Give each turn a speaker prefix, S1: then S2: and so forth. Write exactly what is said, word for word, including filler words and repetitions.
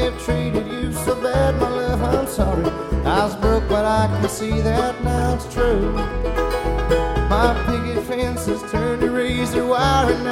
S1: may have treated you so bad, my love, I'm sorry. I was broke, but I can see that now it's true. My picket fences turned to razor wire, and